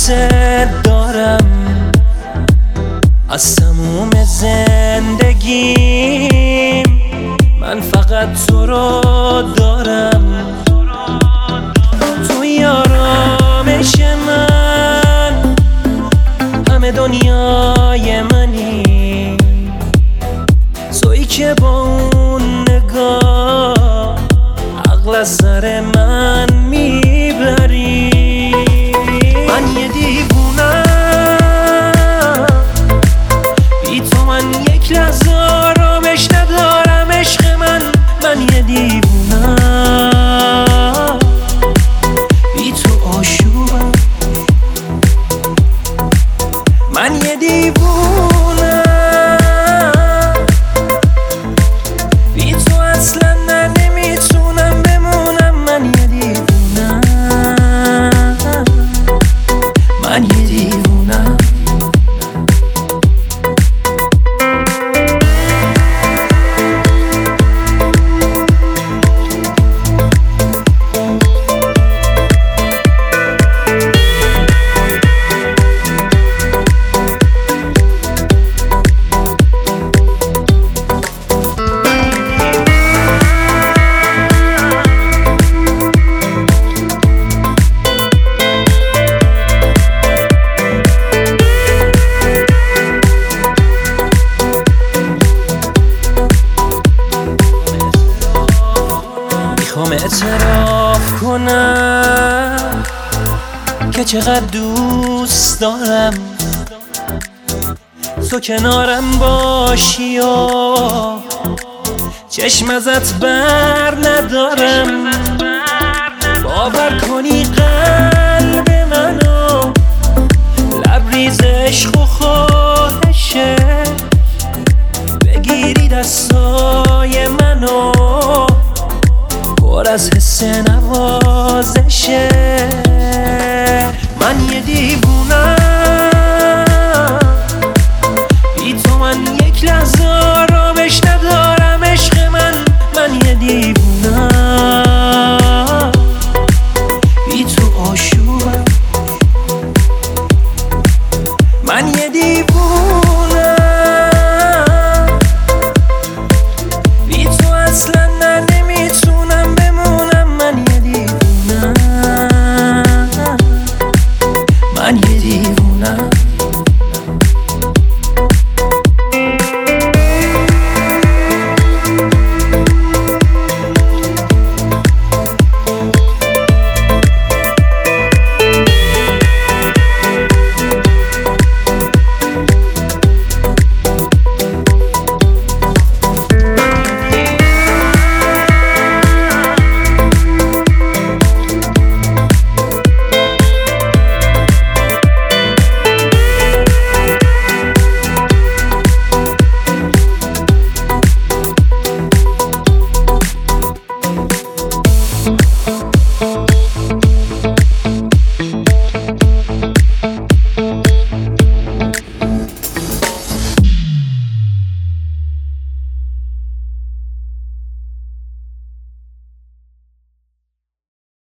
دوست دارم، از تموم زندگیم من فقط تو رو دارم. توی آرامش من همه دنیای منی، تویی که با اون نگاه عقل از سر من میبری. من یه دیوونم، بی تو من یک لحظه آرامش ندارم. عشق من یه دیوونم، بی تو آشوبم. من یه دیوونم، بی تو اصلا نمیتونم بمونم. من یه دیوونم، من یه دیوونم. میخوام اعتراف کنم که چقدر دوست دارم، تو کنارم باشی و چشم ازت بر ندارم. باور کنی قلب منو لبریز عشق و خواهشه، بگیری دستای منو پر از حس نوازشه. من یه دیوونم، بی تو من یک لحظه